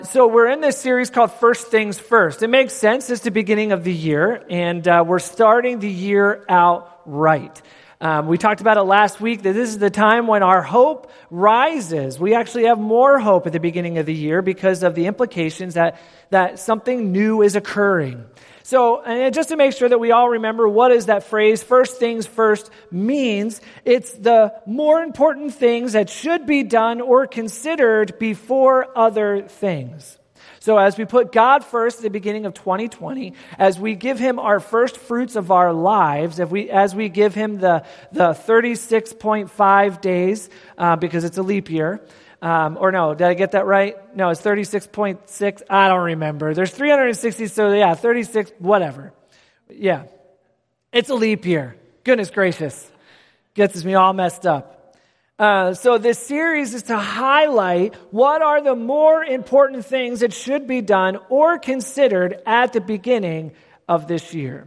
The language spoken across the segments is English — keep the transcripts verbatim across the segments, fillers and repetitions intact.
So we're in this series called First Things First. It makes sense. It's the beginning of the year, and uh, we're starting the year out right. Um, we talked about it last week, that this is the time when our hope rises. We actually have more hope at the beginning of the year because of the implications that, that something new is occurring. So, and just to make sure that we all remember what is that phrase, first things first, means, it's the more important things that should be done or considered before other things. So as we put God first at the beginning of twenty twenty, as we give Him our first fruits of our lives, if we, as we give Him the, the thirty-six point five days, uh, because it's a leap year, Um, or no, did I get that right? No, it's thirty-six point six. I don't remember. There's three hundred sixty, so yeah, thirty-six, whatever. Yeah. It's a leap year. Goodness gracious. Gets me all messed up. Uh, so this series is to highlight what are the more important things that should be done or considered at the beginning of this year.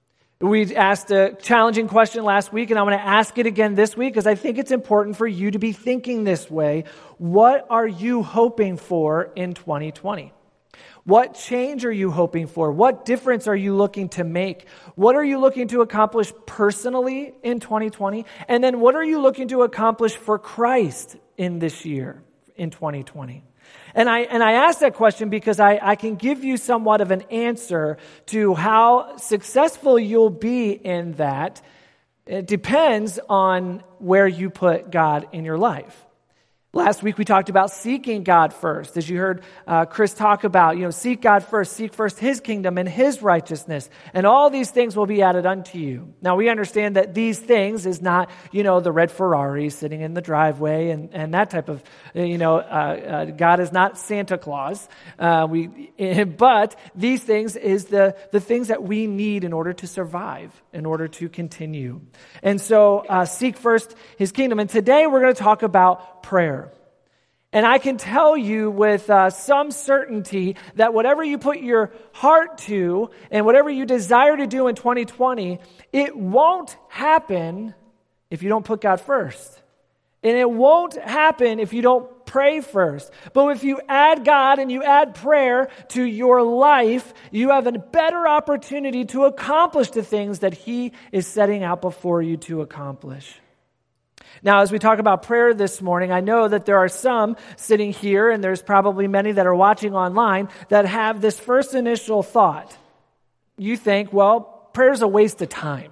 We asked a challenging question last week, and I'm going to ask it again this week because I think it's important for you to be thinking this way. What are you hoping for in twenty twenty? What change are you hoping for? What difference are you looking to make? What are you looking to accomplish personally in twenty twenty? And then what are you looking to accomplish for Christ in this year, in twenty twenty? And I and I ask that question because I, I can give you somewhat of an answer to how successful you'll be in that. It depends on where you put God in your life. Last week we talked about seeking God first. As you heard uh, Chris talk about, you know, seek God first, seek first His kingdom and His righteousness, and all these things will be added unto you. Now we understand that these things is not, you know, the red Ferrari sitting in the driveway and, and that type of, you know, uh, uh, God is not Santa Claus. Uh, we, but these things is the, the things that we need in order to survive, in order to continue. And so uh, seek first His kingdom. And today we're going to talk about prayer. And I can tell you with uh, some certainty that whatever you put your heart to and whatever you desire to do in twenty twenty, it won't happen if you don't put God first. And it won't happen if you don't pray first. But if you add God and you add prayer to your life, you have a better opportunity to accomplish the things that He is setting out before you to accomplish. Now, as we talk about prayer this morning, I know that there are some sitting here, and there's probably many that are watching online, that have this first initial thought. You think, well, prayer's a waste of time,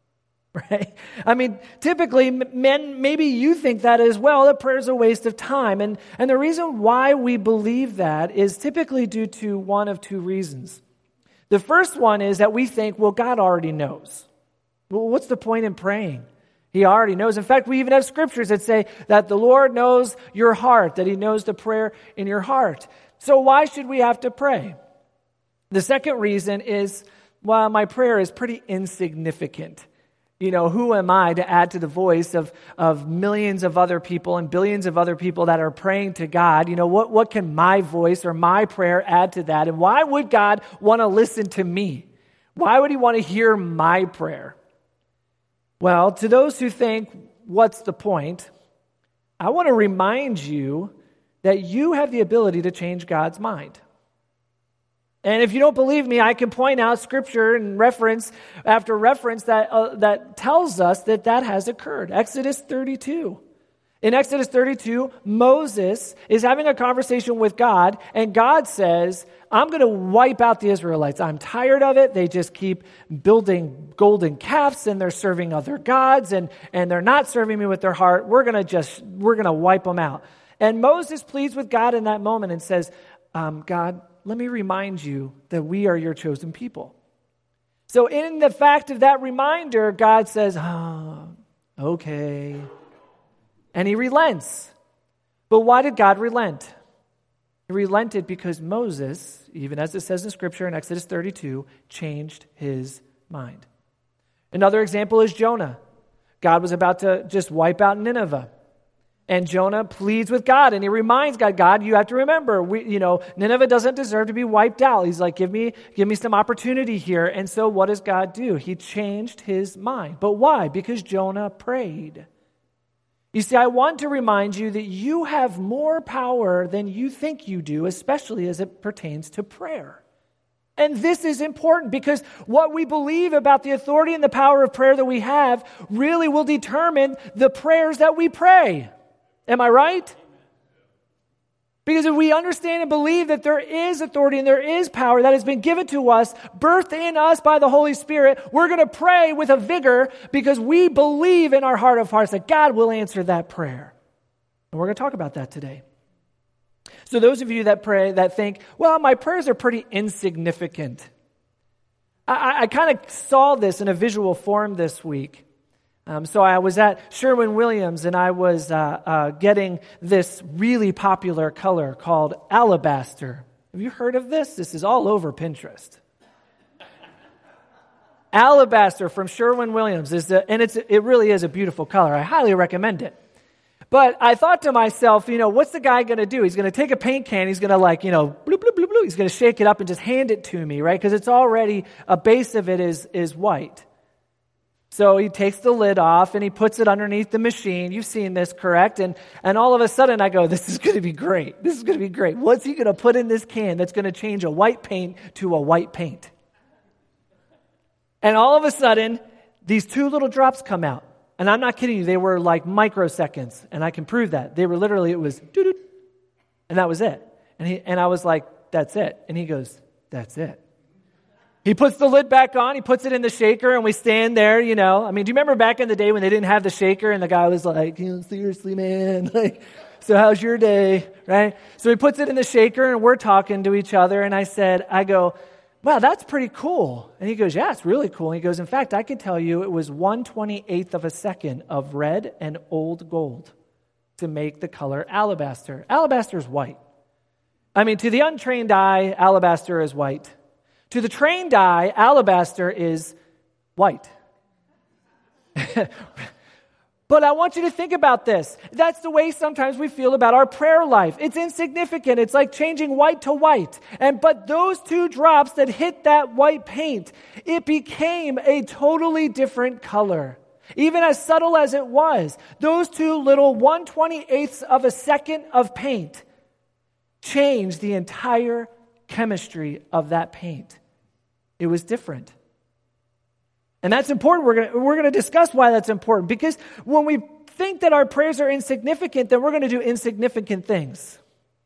right? I mean, typically, men, maybe you think that as well, that prayer's a waste of time. And, and the reason why we believe that is typically due to one of two reasons. The first one is that we think, well, God already knows. Well, what's the point in praying? He already knows. In fact, we even have scriptures that say that the Lord knows your heart, that He knows the prayer in your heart. So why should we have to pray? The second reason is, well, my prayer is pretty insignificant. You know, who am I to add to the voice of, of millions of other people and billions of other people that are praying to God? You know, what, what can my voice or my prayer add to that? And why would God want to listen to me? Why would He want to hear my prayer? Well, to those who think, what's the point? I want to remind you that you have the ability to change God's mind. And if you don't believe me, I can point out scripture and reference after reference that uh, that tells us that that has occurred. Exodus thirty-two. In Exodus thirty-two, Moses is having a conversation with God, and God says, I'm going to wipe out the Israelites. I'm tired of it. They just keep building golden calves, and they're serving other gods, and, and they're not serving me with their heart. We're going to just, we're going to wipe them out. And Moses pleads with God in that moment and says, um, God, let me remind you that we are your chosen people. So in the fact of that reminder, God says, oh, okay. And He relents. But why did God relent? He relented because Moses, even as it says in Scripture in Exodus thirty-two, changed his mind. Another example is Jonah. God was about to just wipe out Nineveh. And Jonah pleads with God, and he reminds God, God, you have to remember, we, you know, Nineveh doesn't deserve to be wiped out. He's like, give me, give me some opportunity here. And so what does God do? He changed his mind. But why? Because Jonah prayed. You see, I want to remind you that you have more power than you think you do, especially as it pertains to prayer. And this is important because what we believe about the authority and the power of prayer that we have really will determine the prayers that we pray. Am I right? Because if we understand and believe that there is authority and there is power that has been given to us, birthed in us by the Holy Spirit, we're going to pray with a vigor because we believe in our heart of hearts that God will answer that prayer. And we're going to talk about that today. So those of you that pray, that think, well, my prayers are pretty insignificant. I, I kind of saw this in a visual form this week. Um, so I was at Sherwin-Williams and I was uh, uh, getting this really popular color called alabaster. Have you heard of this? This is all over Pinterest. Alabaster from Sherwin-Williams is the, and it's it really is a beautiful color. I highly recommend it. But I thought to myself, you know, what's the guy going to do? He's going to take a paint can. He's going to like, you know, bloop, bloop, bloop, bloop. He's going to shake it up and just hand it to me, right? Because it's already, a base of it is, is white. So he takes the lid off and he puts it underneath the machine. You've seen this, correct? And, and all of a sudden I go, this is going to be great. This is going to be great. What's he going to put in this can that's going to change a white paint to a white paint? And all of a sudden, these two little drops come out. And I'm not kidding you, they were like microseconds, and I can prove that. They were literally, it was doo-doo, and that was it. And he and I was like, that's it. And he goes, that's it. He puts the lid back on, he puts it in the shaker, and we stand there, you know. I mean, do you remember back in the day when they didn't have the shaker, and the guy was like, you know, seriously, man, like, so how's your day, right? So he puts it in the shaker, and we're talking to each other, and I said, I go, wow, that's pretty cool. And he goes, yeah, it's really cool. And he goes, in fact, I can tell you it was one twenty-eighth of a second of red and old gold to make the color alabaster. Alabaster is white. I mean, to the untrained eye, alabaster is white. To the trained eye, alabaster is white. But I want you to think about this. That's the way sometimes we feel about our prayer life. It's insignificant. It's like changing white to white. And but those two drops that hit that white paint, it became a totally different color. Even as subtle as it was, those two little one twenty-eighths of a second of paint changed the entire chemistry of that paint. It was different. And that's important. We're going to, we're going to discuss why that's important. Because when we think that our prayers are insignificant, then we're going to do insignificant things.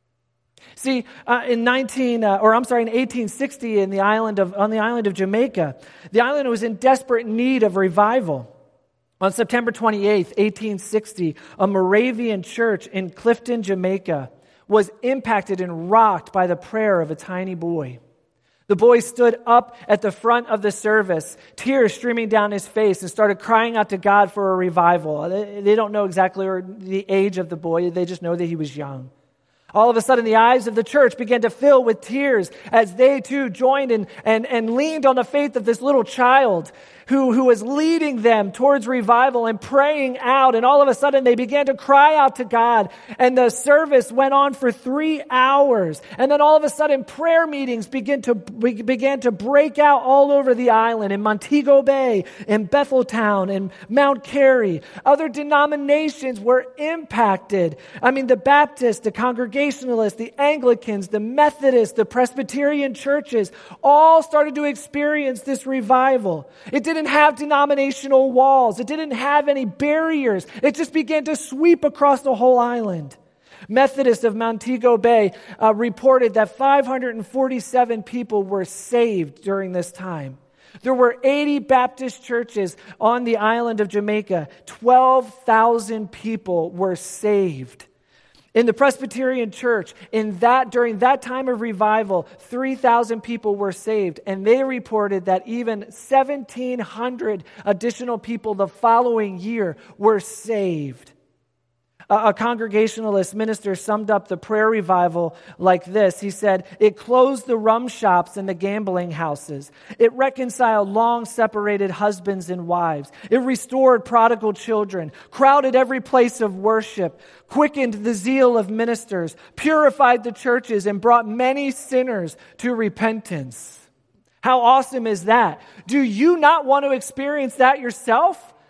See, uh, in nineteen, uh, or I'm sorry, in eighteen sixty, in the island of on the island of Jamaica, the island was in desperate need of revival. On September twenty-eighth, eighteen sixty, a Moravian church in Clifton, Jamaica, was impacted and rocked by the prayer of a tiny boy. The boy stood up at the front of the service, tears streaming down his face, and started crying out to God for a revival. They, they don't know exactly the age of the boy. They just know that he was young. All of a sudden, the eyes of the church began to fill with tears as they too joined in and, and leaned on the faith of this little child who, who was leading them towards revival and praying out. And all of a sudden, they began to cry out to God. And the service went on for three hours. And then all of a sudden, prayer meetings began to, began to break out all over the island, in Montego Bay, in Betheltown, in Mount Carey. Other denominations were impacted. I mean, the Baptists, the Congregationalists, the Anglicans, the Methodists, the Presbyterian churches all started to experience this revival. It didn't have denominational walls. It didn't have any barriers. It just began to sweep across the whole island. Methodists of Montego Bay uh, reported that five hundred forty-seven people were saved during this time. There were eighty Baptist churches on the island of Jamaica. twelve thousand people were saved. In the Presbyterian church, in that during that time of revival, three thousand people were saved, and they reported that even seventeen hundred additional people the following year were saved. A, a Congregationalist minister summed up the prayer revival like this. He said, "It closed the rum shops and the gambling houses. It reconciled long-separated husbands and wives. It restored prodigal children, crowded every place of worship, quickened the zeal of ministers, purified the churches, and brought many sinners to repentance." How awesome is that? Do you not want to experience that yourself?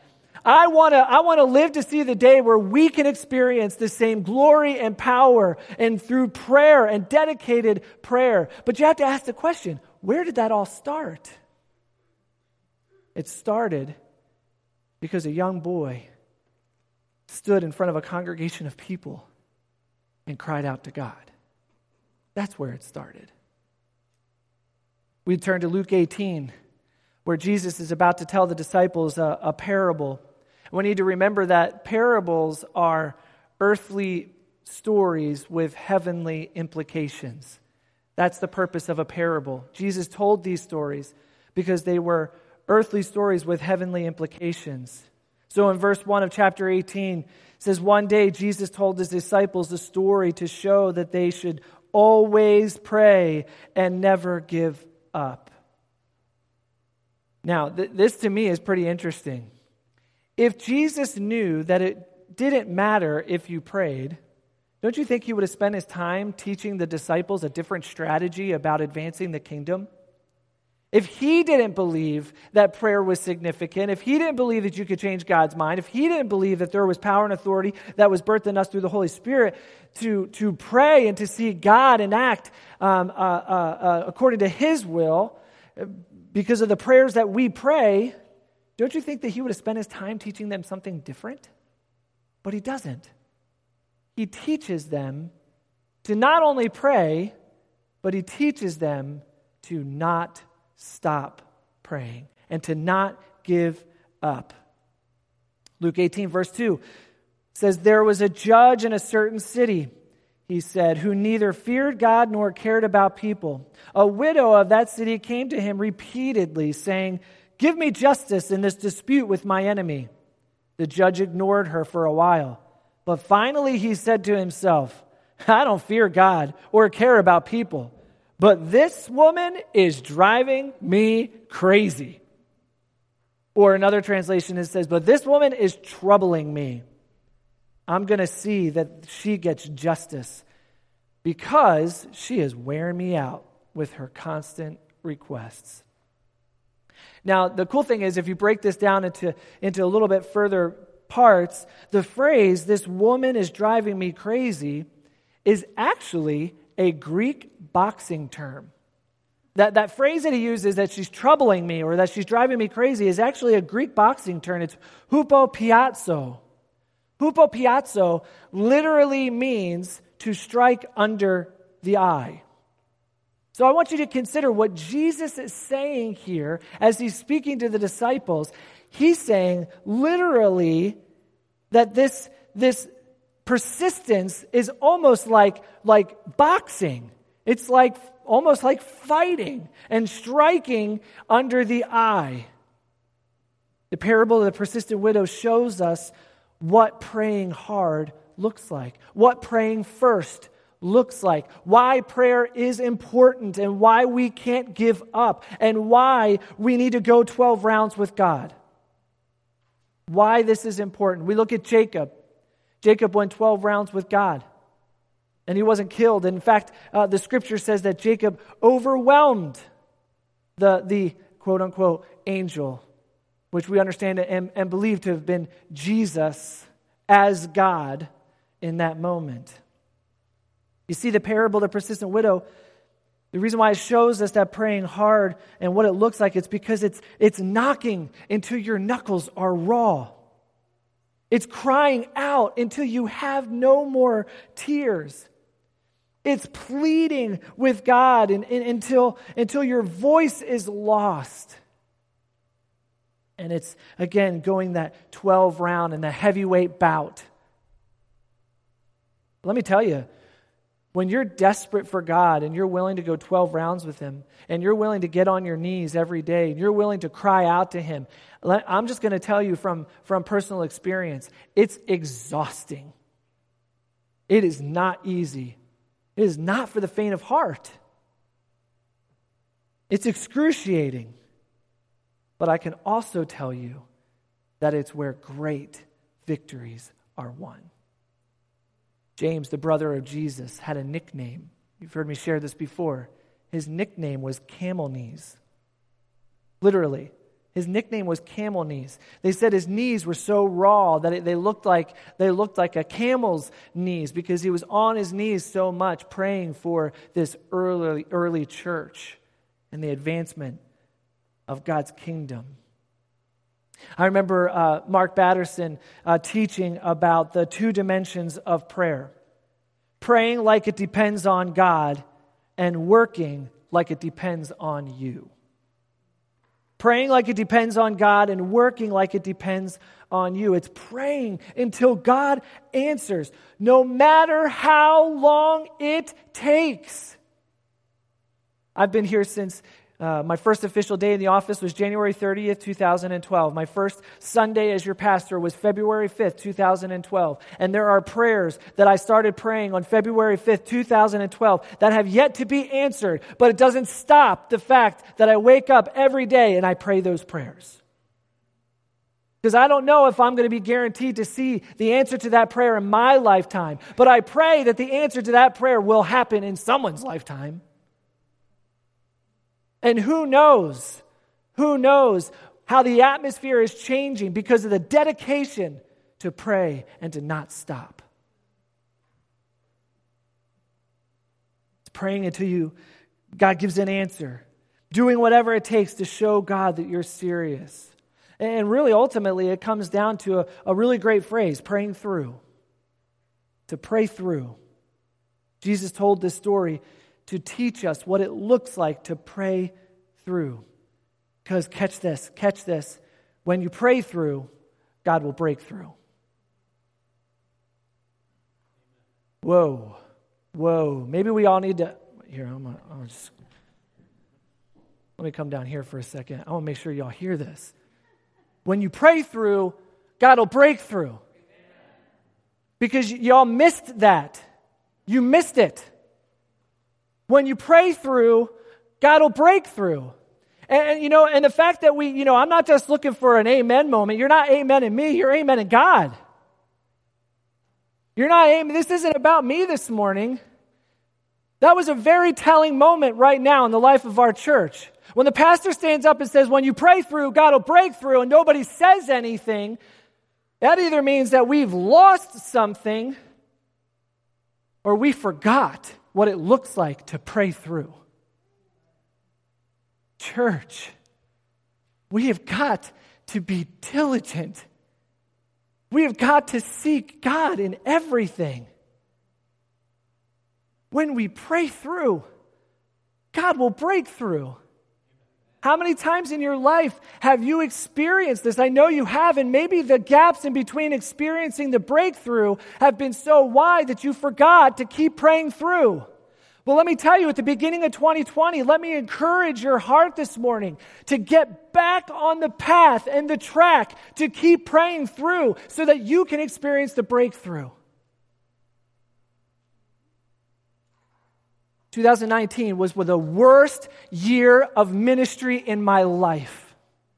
I want to I want to live to see the day where we can experience the same glory and power and through prayer and dedicated prayer. But you have to ask the question, where did that all start? It started because a young boy stood in front of a congregation of people and cried out to God. That's where it started. We turn to Luke eighteen, where Jesus is about to tell the disciples a, a parable. We need to remember that parables are earthly stories with heavenly implications. That's the purpose of a parable. Jesus told these stories because they were earthly stories with heavenly implications. So in verse one of chapter eighteen, it says, one day Jesus told his disciples a story to show that they should always pray and never give up. Now, th- this to me is pretty interesting. If Jesus knew that it didn't matter if you prayed, don't you think he would have spent his time teaching the disciples a different strategy about advancing the kingdom? If he didn't believe that prayer was significant, if he didn't believe that you could change God's mind, if he didn't believe that there was power and authority that was birthed in us through the Holy Spirit to, to pray and to see God enact um, uh, uh, uh, according to his will, because of the prayers that we pray, don't you think that he would have spent his time teaching them something different? But he doesn't. He teaches them to not only pray, but he teaches them to not stop praying and to not give up. Luke eighteen, verse two says, there was a judge in a certain city, he said, who neither feared God nor cared about people. A widow of that city came to him repeatedly, saying, give me justice in this dispute with my enemy. The judge ignored her for a while, but finally he said to himself, I don't fear God or care about people, but this woman is driving me crazy. Or another translation it says, but this woman is troubling me. I'm going to see that she gets justice because she is wearing me out with her constant requests. Now, the cool thing is if you break this down into, into a little bit further parts, the phrase, this woman is driving me crazy, is actually a Greek boxing term. That, that phrase that he uses, that she's troubling me or that she's driving me crazy, is actually a Greek boxing term. It's hupopiazo. Hupopiazo literally means to strike under the eye. So I want you to consider what Jesus is saying here as he's speaking to the disciples. He's saying literally that this, this persistence is almost like, like boxing. It's like almost like fighting and striking under the eye. The parable of the persistent widow shows us what praying hard looks like, what praying first looks like, why prayer is important and why we can't give up and why we need to go twelve rounds with God. Why this is important. We look at Jacob. Jacob went twelve rounds with God and he wasn't killed. In fact, uh, the scripture says that Jacob overwhelmed the, the quote-unquote angel, which we understand and, and believe to have been Jesus as God in that moment. You see, the parable of the persistent widow, the reason why it shows us that praying hard and what it looks like, it's because it's, it's knocking until your knuckles are raw. It's crying out until you have no more tears. It's pleading with God and, and, until, until your voice is lost. And it's, again, going that twelve round and the heavyweight bout. Let me tell you, when you're desperate for God and you're willing to go twelve rounds with Him and you're willing to get on your knees every day and you're willing to cry out to Him, I'm just going to tell you from, from personal experience, it's exhausting. It is not easy. It is not for the faint of heart. It's excruciating. But I can also tell you that it's where great victories are won. James, the brother of Jesus, had a nickname. You've heard me share this before. His nickname was Camel Knees. Literally, His nickname was Camel Knees. They said his knees were so raw that it, they looked like they looked like a camel's knees because he was on his knees so much praying for this early early church and the advancement of God's kingdom. I remember uh, Mark Batterson uh, teaching about the two dimensions of prayer. Praying like it depends on God and working like it depends on you. Praying like it depends on God and working like it depends on you. It's praying until God answers, no matter how long it takes. I've been here since uh, my first official day in the office was January thirtieth, twenty twelve. My first Sunday as your pastor was February fifth, twenty twelve. And there are prayers that I started praying on February fifth, twenty twelve that have yet to be answered, but it doesn't stop the fact that I wake up every day and I pray those prayers. Because I don't know if I'm going to be guaranteed to see the answer to that prayer in my lifetime, but I pray that the answer to that prayer will happen in someone's lifetime. And who knows, who knows how the atmosphere is changing because of the dedication to pray and to not stop. It's praying until you, God gives an answer. Doing whatever it takes to show God that you're serious. And really, ultimately, it comes down to a, a really great phrase, praying through. To pray through. Jesus told this story to teach us what it looks like to pray through. Because catch this, catch this. When you pray through, God will break through. Whoa, whoa. Maybe we all need to, here, I'm gonna, I'm gonna just, let me come down here for a second. I want to make sure y'all hear this. When you pray through, God will break through. Because y- y'all missed that. You missed it. When you pray through, God will break through. And, and, you know, and the fact that we, you know, I'm not just looking for an amen moment. You're not amening me. You're amening God. You're not amen. This isn't about me this morning. That was a very telling moment right now in the life of our church. When the pastor stands up and says, when you pray through, God will break through, and nobody says anything, that either means that we've lost something or we forgot what it looks like to pray through. Church, we have got to be diligent. We have got to seek God in everything. When we pray through, God will break through. How many times in your life have you experienced this? I know you have, and maybe the gaps in between experiencing the breakthrough have been so wide that you forgot to keep praying through. Well, let me tell you, at the beginning of twenty twenty, let me encourage your heart this morning to get back on the path and the track to keep praying through so that you can experience the breakthrough. twenty nineteen was the worst year of ministry in my life.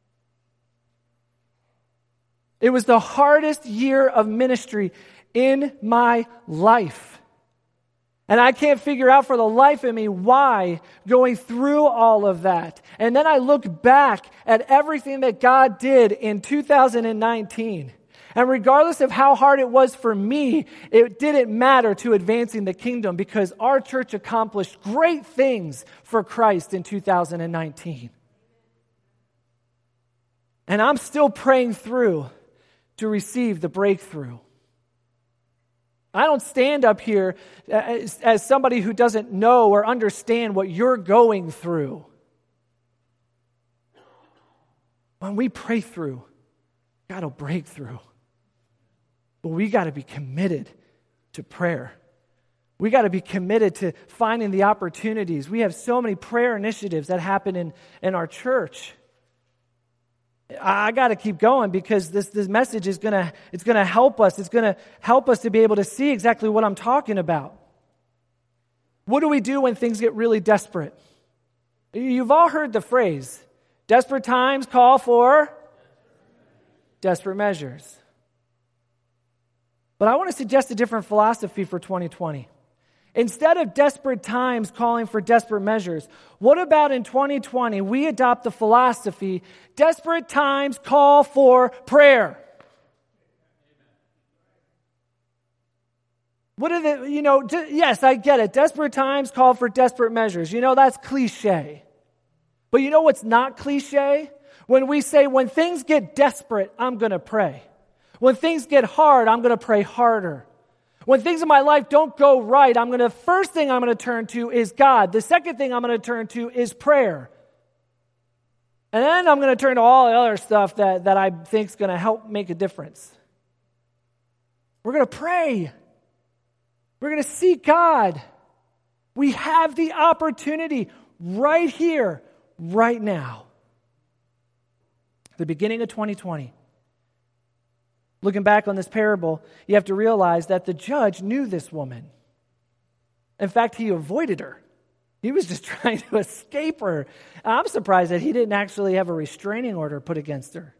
It was the hardest year of ministry in my life. And I can't figure out for the life of me why going through all of that. And then I look back at everything that God did in two thousand nineteen. And regardless of how hard it was for me, it didn't matter to advancing the kingdom because our church accomplished great things for Christ in two thousand nineteen. And I'm still praying through to receive the breakthrough. I don't stand up here as, as somebody who doesn't know or understand what you're going through. When we pray through, God will break through. But we got to be committed to prayer. We got to be committed to finding the opportunities. We have so many prayer initiatives that happen in, in our church. I got to keep going because this, this message is going to it's going to help us. It's going to help us to be able to see exactly what I'm talking about. What do we do when things get really desperate? You've all heard the phrase, desperate times call for desperate measures. But I want to suggest a different philosophy for twenty twenty. Instead of desperate times calling for desperate measures, what about in twenty twenty we adopt the philosophy, desperate times call for prayer? What are the, you know, yes, I get it. Desperate times call for desperate measures. You know, that's cliche. But you know what's not cliche? When we say, when things get desperate, I'm going to pray. When things get hard, I'm going to pray harder. When things in my life don't go right, I'm going to, first thing I'm going to turn to is God. The second thing I'm going to turn to is prayer. And then I'm going to turn to all the other stuff that, that I think is going to help make a difference. We're going to pray. We're going to seek God. We have the opportunity right here, right now. The beginning of twenty twenty. Looking back on this parable, you have to realize that the judge knew this woman. In fact, he avoided her. He was just trying to escape her. I'm surprised that he didn't actually have a restraining order put against her.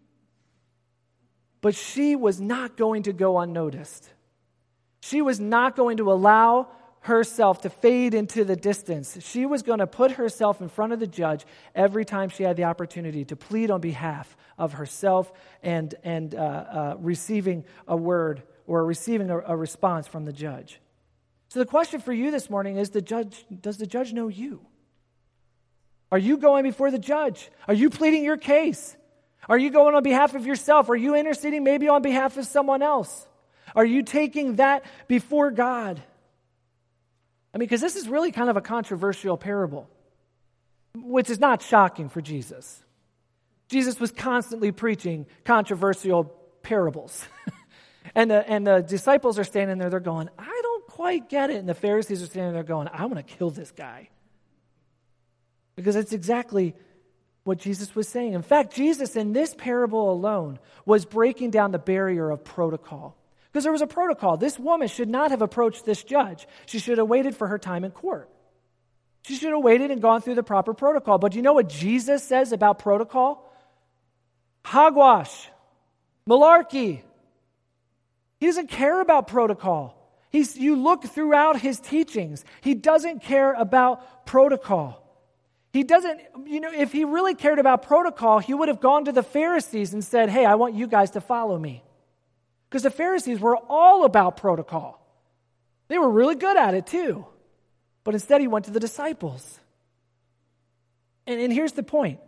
But she was not going to go unnoticed. She was not going to allow herself to fade into the distance. She was going to put herself in front of the judge every time she had the opportunity to plead on behalf of herself and, and uh, uh, receiving a word or receiving a, a response from the judge. So the question for you this morning is, the judge, does the judge know you? Are you going before the judge? Are you pleading your case? Are you going on behalf of yourself? Are you interceding maybe on behalf of someone else? Are you taking that before God? I mean, because this is really kind of a controversial parable, which is not shocking for Jesus. Jesus was constantly preaching controversial parables. and, the, and the disciples are standing there, they're going, I don't quite get it. And the Pharisees are standing there going, I want to kill this guy. Because it's exactly what Jesus was saying. In fact, Jesus in this parable alone was breaking down the barrier of protocol. Because there was a protocol. This woman should not have approached this judge. She should have waited for her time in court. She should have waited and gone through the proper protocol. But do you know what Jesus says about protocol? Hogwash. Malarkey. He doesn't care about protocol. He's, you look throughout his teachings. He doesn't care about protocol. He doesn't, you know, if he really cared about protocol, he would have gone to the Pharisees and said, hey, I want you guys to follow me. Because the Pharisees were all about protocol. They were really good at it too. But instead he went to the disciples. And, and here's the point.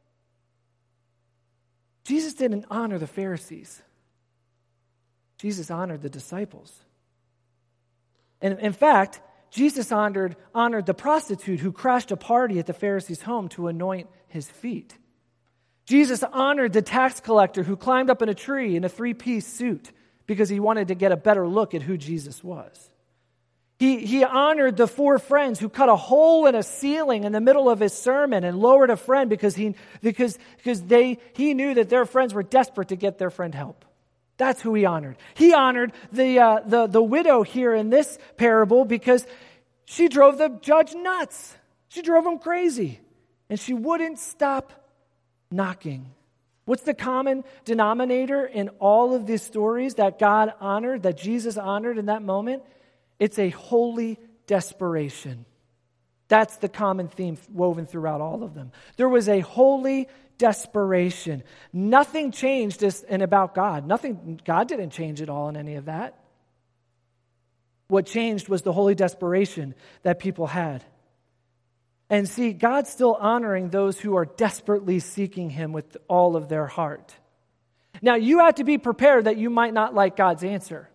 Jesus didn't honor the Pharisees. Jesus honored the disciples. And in fact, Jesus honored, honored the prostitute who crashed a party at the Pharisee's home to anoint his feet. Jesus honored the tax collector who climbed up in a tree in a three-piece suit because he wanted to get a better look at who Jesus was. He, he honored the four friends who cut a hole in a ceiling in the middle of his sermon and lowered a friend because he because because they he knew that their friends were desperate to get their friend help. That's who he honored. He honored the uh, the the widow here in this parable because she drove the judge nuts. She drove him crazy, and she wouldn't stop knocking. What's the common denominator in all of these stories that God honored, that Jesus honored in that moment? It's a holy desperation. That's the common theme woven throughout all of them. There was a holy desperation. Nothing changed in about God. Nothing, God didn't change at all in any of that. What changed was the holy desperation that people had. And see, God's still honoring those who are desperately seeking Him with all of their heart. Now, you have to be prepared that you might not like God's answer.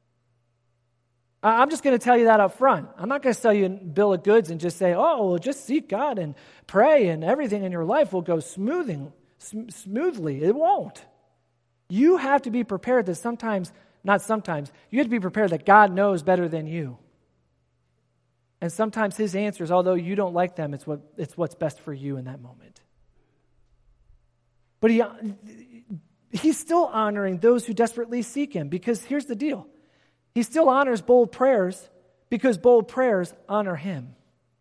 I'm just going to tell you that up front. I'm not going to sell you a bill of goods and just say, oh, well, just seek God and pray and everything in your life will go smoothing, sm- smoothly. It won't. You have to be prepared that sometimes, not sometimes, you have to be prepared that God knows better than you. And sometimes His answers, although you don't like them, it's what it's what's best for you in that moment. But he, He's still honoring those who desperately seek Him, because here's the deal. He still honors bold prayers because bold prayers honor Him.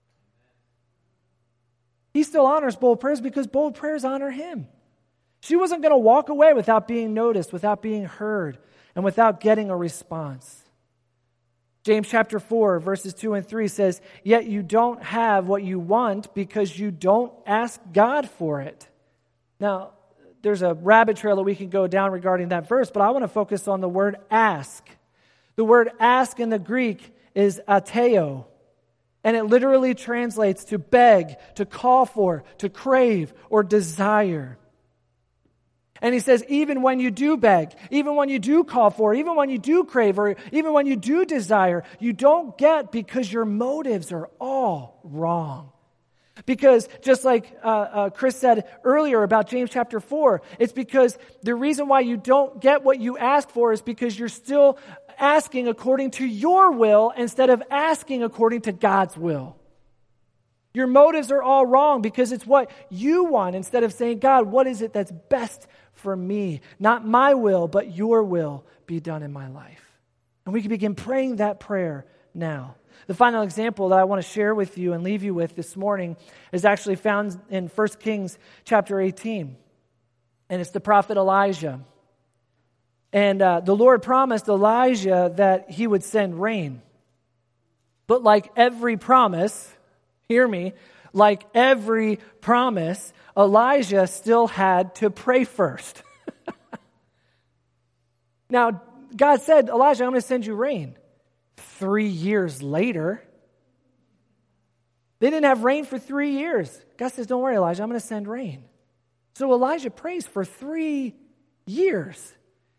He still honors bold prayers because bold prayers honor Him. She wasn't going to walk away without being noticed, without being heard, and without getting a response. James chapter four, verses two and three says, "Yet you don't have what you want because you don't ask God for it." Now, there's a rabbit trail that we can go down regarding that verse, but I want to focus on the word ask. The word ask in the Greek is ateo, and it literally translates to beg, to call for, to crave, or desire. And he says, even when you do beg, even when you do call for, even when you do crave, or even when you do desire, you don't get because your motives are all wrong. Because just like uh, uh, Chris said earlier about James chapter four, it's because the reason why you don't get what you ask for is because you're still asking according to your will instead of asking according to God's will. Your motives are all wrong because it's what you want instead of saying, God, what is it that's best for me? Not my will, but your will be done in my life. And we can begin praying that prayer now. The final example that I want to share with you and leave you with this morning is actually found in First Kings chapter eighteen. And it's the prophet Elijah. And uh, the Lord promised Elijah that he would send rain. But like every promise, hear me, like every promise, Elijah still had to pray first. Now, God said, Elijah, I'm going to send you rain. Three years later, they didn't have rain for three years. God says, don't worry, Elijah, I'm going to send rain. So Elijah prays for three years.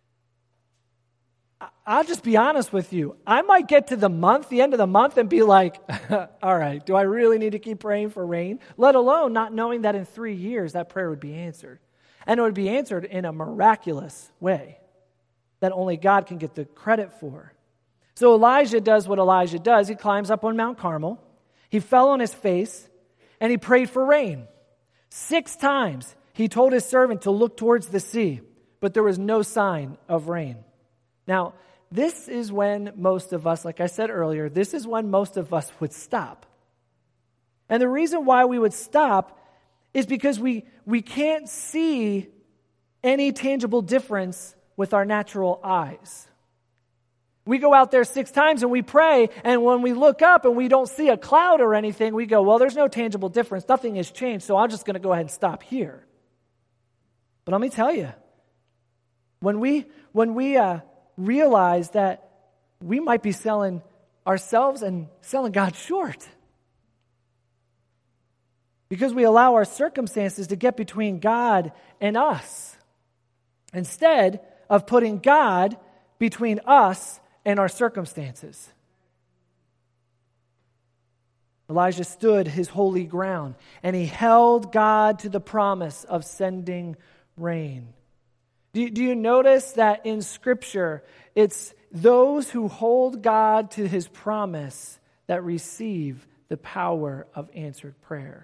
I'll just be honest with you. I might get to the month, the end of the month, and be like, all right, do I really need to keep praying for rain? Let alone not knowing that in three years that prayer would be answered. And it would be answered in a miraculous way that only God can get the credit for. So Elijah does what Elijah does. He climbs up on Mount Carmel. He fell on his face, and he prayed for rain. Six times he told his servant to look towards the sea, but there was no sign of rain. Now, this is when most of us, like I said earlier, this is when most of us would stop. And the reason why we would stop is because we, we can't see any tangible difference with our natural eyes. We go out there six times and we pray, and when we look up and we don't see a cloud or anything, we go, well, there's no tangible difference. Nothing has changed, so I'm just going to go ahead and stop here. But let me tell you, when we, when we uh, realize that we might be selling ourselves and selling God short because we allow our circumstances to get between God and us instead of putting God between us and our circumstances. Elijah stood his holy ground, and he held God to the promise of sending rain. Do you, do you notice that in Scripture, it's those who hold God to his promise that receive the power of answered prayer?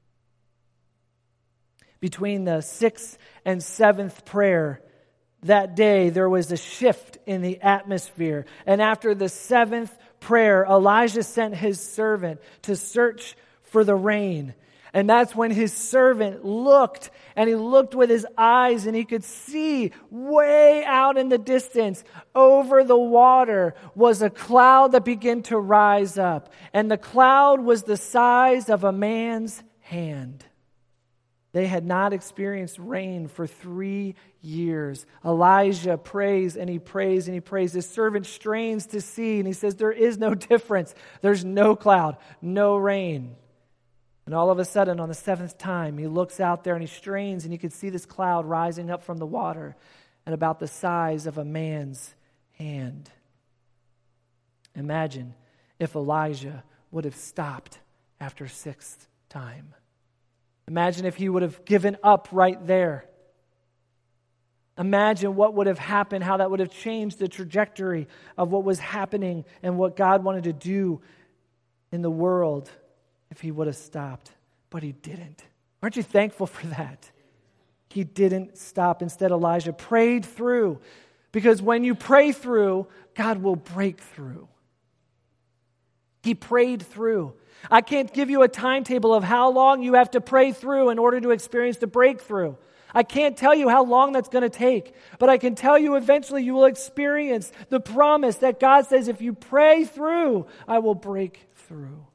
Between the sixth and seventh prayer, that day, there was a shift in the atmosphere. And after the seventh prayer, Elijah sent his servant to search for the rain. And that's when his servant looked, and he looked with his eyes, and he could see way out in the distance, over the water, was a cloud that began to rise up. And the cloud was the size of a man's hand. They had not experienced rain for three years. Elijah prays and he prays and he prays. His servant strains to see, and he says, there is no difference. There's no cloud, no rain. And all of a sudden, on the seventh time, he looks out there and he strains, and you can see this cloud rising up from the water at about the size of a man's hand. Imagine if Elijah would have stopped after sixth time. Imagine if he would have given up right there. Imagine what would have happened, how that would have changed the trajectory of what was happening and what God wanted to do in the world if he would have stopped. But he didn't. Aren't you thankful for that? He didn't stop. Instead, Elijah prayed through. Because when you pray through, God will break through. He prayed through. I can't give you a timetable of how long you have to pray through in order to experience the breakthrough. I can't tell you how long that's going to take, but I can tell you eventually you will experience the promise that God says, if you pray through, I will break through.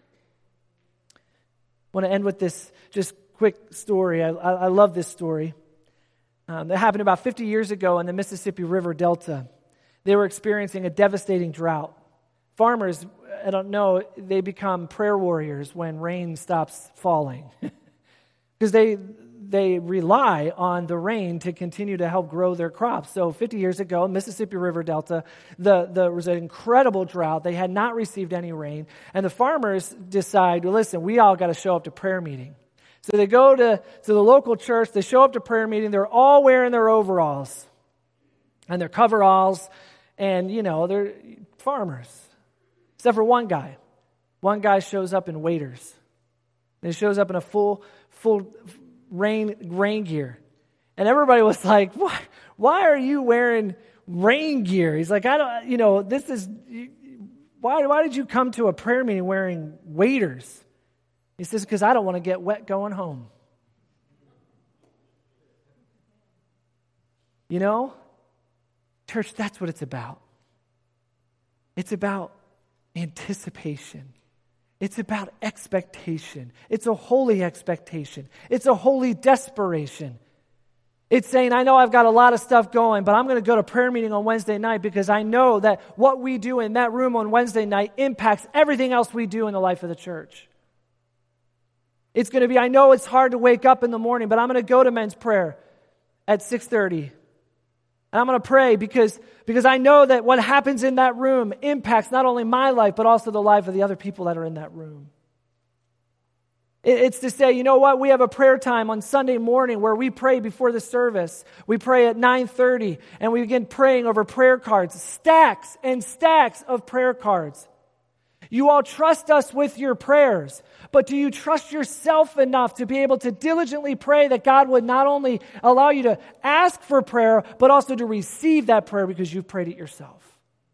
I want to end with this just quick story. I, I, I love this story. Um, that happened about fifty years ago in the Mississippi River Delta. They were experiencing a devastating drought. Farmers, I don't know, they become prayer warriors when rain stops falling because they they rely on the rain to continue to help grow their crops. So fifty years ago, Mississippi River Delta, the, the, there was an incredible drought. They had not received any rain. And the farmers decide, well, listen, we all got to show up to prayer meeting. So they go to, to the local church. They show up to prayer meeting. They're all wearing their overalls and their coveralls. And, you know, they're farmers. Except for one guy. One guy shows up in waders. And he shows up in a full, full rain rain gear. And everybody was like, why, why are you wearing rain gear? He's like, I don't, you know, this is, why, why did you come to a prayer meeting wearing waders? He says, because I don't want to get wet going home. You know? Church, that's what it's about. It's about anticipation. It's about expectation. It's a holy expectation. It's a holy desperation. It's saying, I know I've got a lot of stuff going, but I'm going to go to prayer meeting on Wednesday night because I know that what we do in that room on Wednesday night impacts everything else we do in the life of the church. It's going to be, I know it's hard to wake up in the morning, but I'm going to go to men's prayer at six thirty. And I'm going to pray because, because I know that what happens in that room impacts not only my life, but also the life of the other people that are in that room. It, it's to say, you know what? We have a prayer time on Sunday morning where we pray before the service. We pray at nine thirty, and we begin praying over prayer cards, stacks and stacks of prayer cards. You all trust us with your prayers, but do you trust yourself enough to be able to diligently pray that God would not only allow you to ask for prayer, but also to receive that prayer because you've prayed it yourself?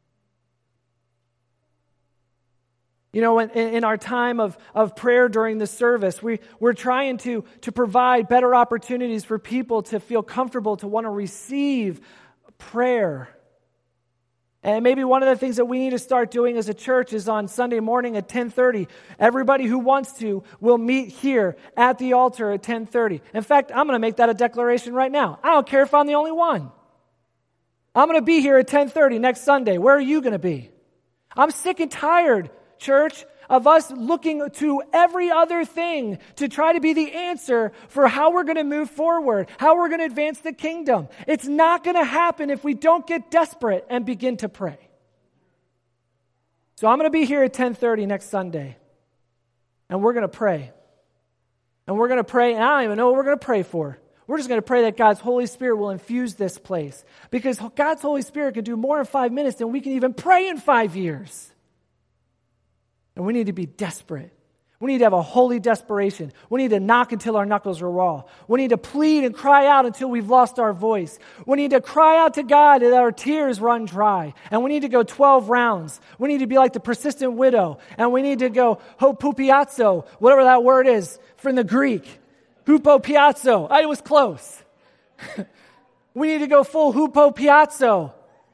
You know, in, in our time of, of prayer during the service, we, we're trying to, to provide better opportunities for people to feel comfortable, to want to receive prayer. And maybe one of the things that we need to start doing as a church is on Sunday morning at ten thirty. Everybody who wants to will meet here at the altar at ten thirty. In fact, I'm going to make that a declaration right now. I don't care if I'm the only one. I'm going to be here at ten thirty next Sunday. Where are you going to be? I'm sick and tired, church, of us looking to every other thing to try to be the answer for how we're going to move forward, how we're going to advance the kingdom. It's not going to happen if we don't get desperate and begin to pray. So I'm going to be here at ten thirty next Sunday, and we're going to pray. And we're going to pray, and I don't even know what we're going to pray for. We're just going to pray that God's Holy Spirit will infuse this place, because God's Holy Spirit can do more in five minutes than we can even pray in five years. And we need to be desperate. We need to have a holy desperation. We need to knock until our knuckles are raw. We need to plead and cry out until we've lost our voice. We need to cry out to God that our tears run dry. And we need to go twelve rounds. We need to be like the persistent widow. And we need to go hopopiazzo, whatever that word is from the Greek. Hupopiazzo. I was close. We need to go full hupopiazzo.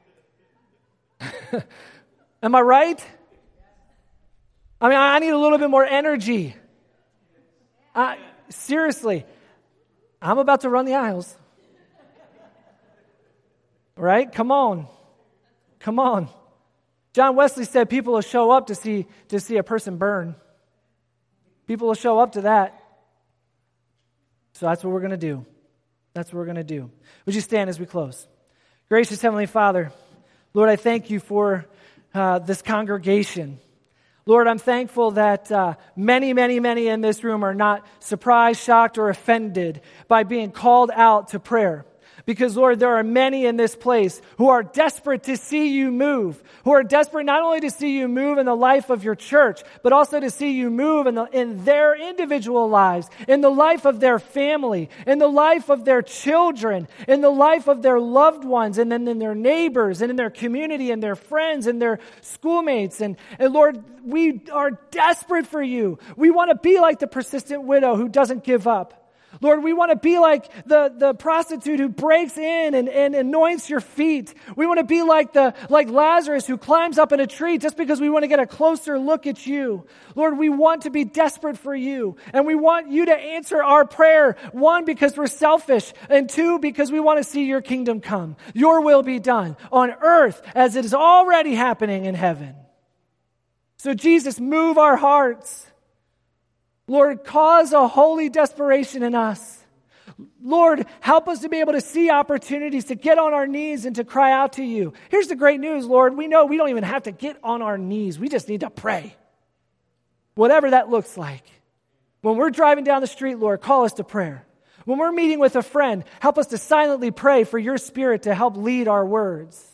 Am I right? I mean, I need a little bit more energy. I, seriously, I'm about to run the aisles. Right? Come on. Come on. John Wesley said people will show up to see, to see a person burn. People will show up to that. So that's what we're going to do. That's what we're going to do. Would you stand as we close? Gracious Heavenly Father, Lord, I thank you for uh, this congregation. Lord, I'm thankful that uh, many, many, many in this room are not surprised, shocked, or offended by being called out to prayer. Because, Lord, there are many in this place who are desperate to see you move, who are desperate not only to see you move in the life of your church, but also to see you move in, the, in their individual lives, in the life of their family, in the life of their children, in the life of their loved ones, and then in their neighbors, and in their community, and their friends, and their schoolmates. And, and Lord, we are desperate for you. We want to be like the persistent widow who doesn't give up. Lord, we want to be like the, the prostitute who breaks in and, and anoints your feet. We want to be like the like Lazarus who climbs up in a tree just because we want to get a closer look at you. Lord, we want to be desperate for you. And we want you to answer our prayer. One, because we're selfish. And two, because we want to see your kingdom come. Your will be done on earth as it is already happening in heaven. So Jesus, move our hearts. Lord, cause a holy desperation in us. Lord, help us to be able to see opportunities to get on our knees and to cry out to you. Here's the great news, Lord. We know we don't even have to get on our knees. We just need to pray. Whatever that looks like. When we're driving down the street, Lord, call us to prayer. When we're meeting with a friend, help us to silently pray for your Spirit to help lead our words.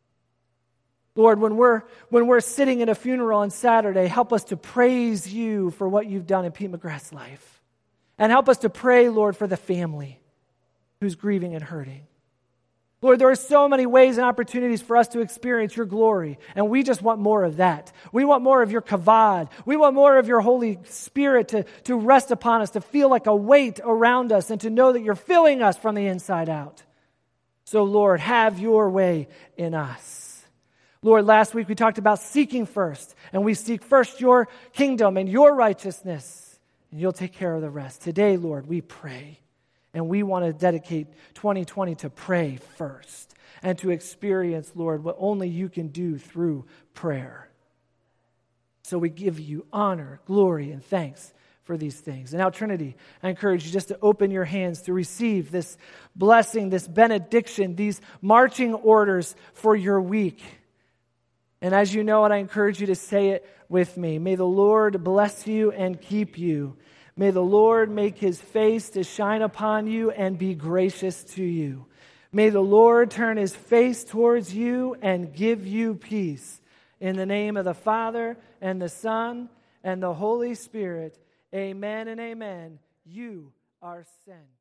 Lord, when we're when we're sitting in a funeral on Saturday, help us to praise you for what you've done in Pete McGrath's life. And help us to pray, Lord, for the family who's grieving and hurting. Lord, there are so many ways and opportunities for us to experience your glory, and we just want more of that. We want more of your kavod. We want more of your Holy Spirit to, to rest upon us, to feel like a weight around us, and to know that you're filling us from the inside out. So, Lord, have your way in us. Lord, last week we talked about seeking first, and we seek first your kingdom and your righteousness, and you'll take care of the rest. Today, Lord, we pray, and we want to dedicate twenty twenty to pray first and to experience, Lord, what only you can do through prayer. So we give you honor, glory, and thanks for these things. And now, Trinity, I encourage you just to open your hands to receive this blessing, this benediction, these marching orders for your week. And as you know it, I encourage you to say it with me. May the Lord bless you and keep you. May the Lord make his face to shine upon you and be gracious to you. May the Lord turn his face towards you and give you peace. In the name of the Father and the Son and the Holy Spirit, amen and amen. You are sent.